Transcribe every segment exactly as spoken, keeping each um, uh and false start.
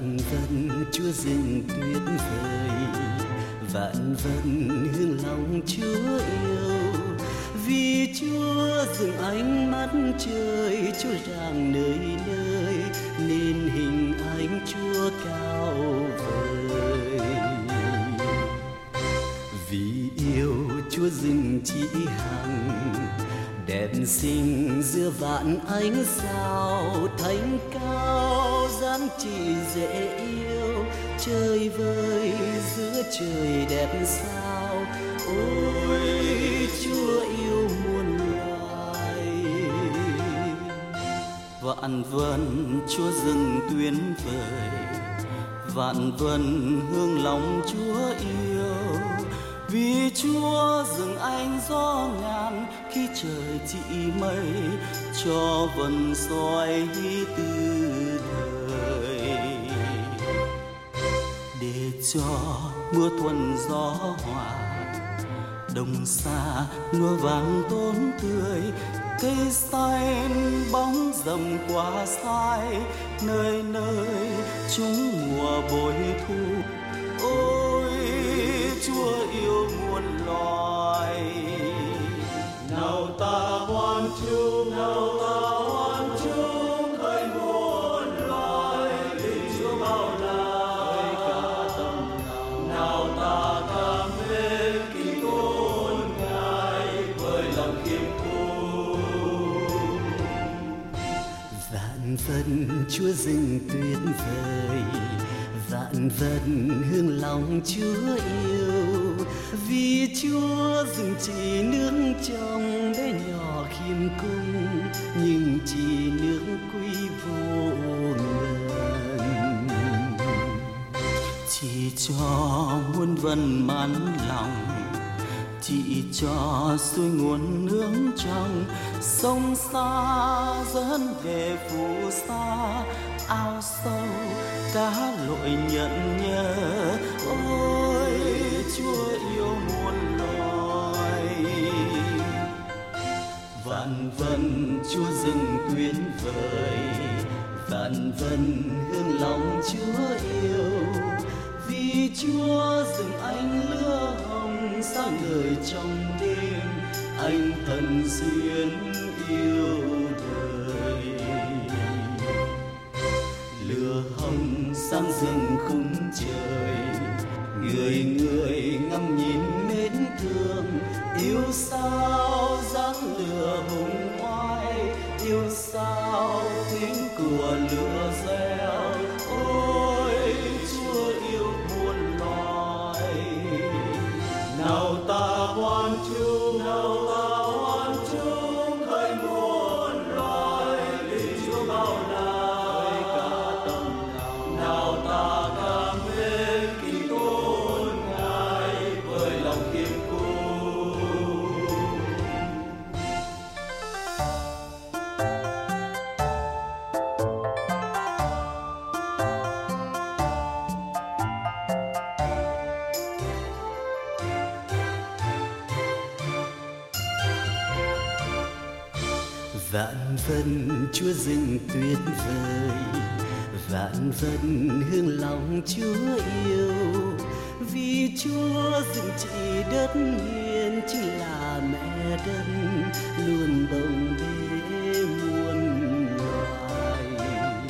Vạn vân Chúa rừng tuyệt vời, vạn vân hương lòng Chúa yêu. Vì Chúa dừng ánh mắt trời, Chúa rạng nơi nơi nên hình ảnh Chúa cao vời. Vì yêu Chúa dừng chỉ hằng, đẹp xinh giữa vạn ánh sao. Thánh cao dáng chỉ dễ yêu, chơi vơi giữa trời đẹp sao. Ôi Chúa yêu muôn loài. Vạn vân Chúa rừng tuyến vời, vạn vân hương lòng Chúa yêu. Vì Chúa dừng ánh gió ngàn, khi trời chỉ mây cho vần xoay từ thời. Để cho mưa thuận gió hòa, đồng xa lúa vàng tốn tươi. Cây xanh bóng rầm qua sai, nơi nơi chúng mùa bội thu. Ôi Chúa yêu muôn loài. Nào ta hoan chung, nào ta hoan chung, khởi muôn loài tình Chúa bao la cả tâm nào. Nào ta cảm mến kính tôn Ngài với lòng khiêm cung. Vạn vân Chúa rừng tuyệt vời, vạn vân hương lòng Chúa yêu. Vì Chúa dừng chỉ nước trong bé nhỏ khiêm cung, nhưng chỉ nước quý vô ngần. Chỉ cho muôn vần mãn lòng, chỉ cho suối nguồn nước trong. Sông xa dẫn về phù sa, ao sâu cá lội nhận nhớ. Ôi Chúa yêu muôn loài. Vạn vân Chúa rừng tuyến vời, vạn vân hương lòng Chúa yêu. Vì Chúa dừng ánh lửa hồng sáng ngời trong đêm, anh thần duyên yêu đời. Lửa hồng sáng rừng khung trời, người người ngắm nhìn mến thương. Yêu sao dáng lửa hùng oai, yêu sao tiếng của lửa reo. Ôi Chúa yêu muôn loài. Nào ta hoan chung, nào ta hoan chung, khởi muôn loài tình Chúa bao la cả tâm nào. Nào ta cảm mến kính tôn Ngài với lòng khiêm cung. Vạn vân Chúa rừng tuyệt vời, vạn vân hương lòng Chúa yêu. Vì Chúa rừng chỉ đất hiền, chính là mẹ đất luôn bồng bế muôn loài.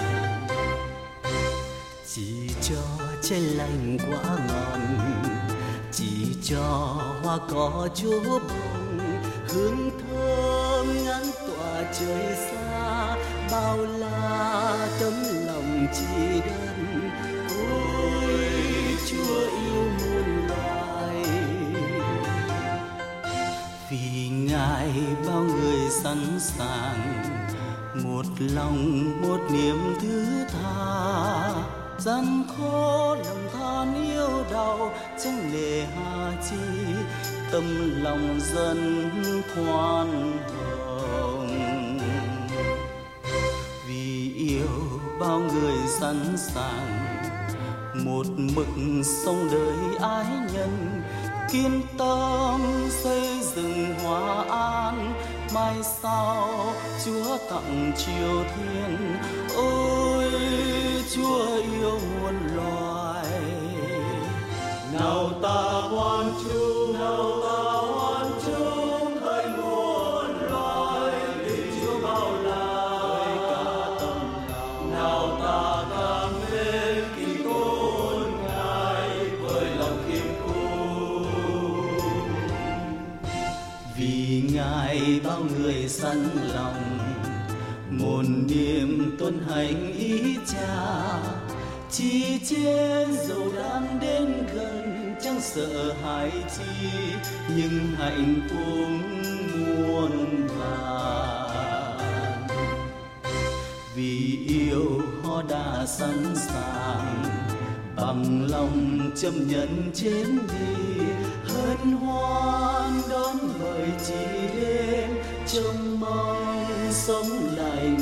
Chỉ cho trái lành quả ngon, chỉ cho hoa cỏ chúa bông. Hương thơm ngắn tỏa trời xa, bao la tấm lòng chỉ đất. Ôi Chúa yêu muôn loài. Vì Ngài bao người sẵn sàng, một lòng một niềm thứ tha. Gian khó lầm than yêu đau, chẳng nề hà chi tâm lòng dân khoan hồng. Vì yêu bao người sẵn sàng, một mực sống đời ái nhân. Kiên tâm xây dựng hòa an, mai sau Chúa tặng triều thiên. Ôi Chúa yêu muôn loài, nào ta hoan chung, nào ta hoan chung hỡi muôn loài, vì Chúa bao la với cả tâm lòng. Nào ta ca mến kính tôn Ngài với lòng khiêm cung, vì Ngài bao người sẵn lòng một niềm tuân hành ý Cha. Chỉ trên dầu đang đến gần, chẳng sợ hãi chi, nhưng hạnh phúc muôn vàn. Vì yêu họ đã sẵn sàng, bằng lòng chấp nhận chết đi, hân hoan đón mời chỉ đến, trông mong sống lại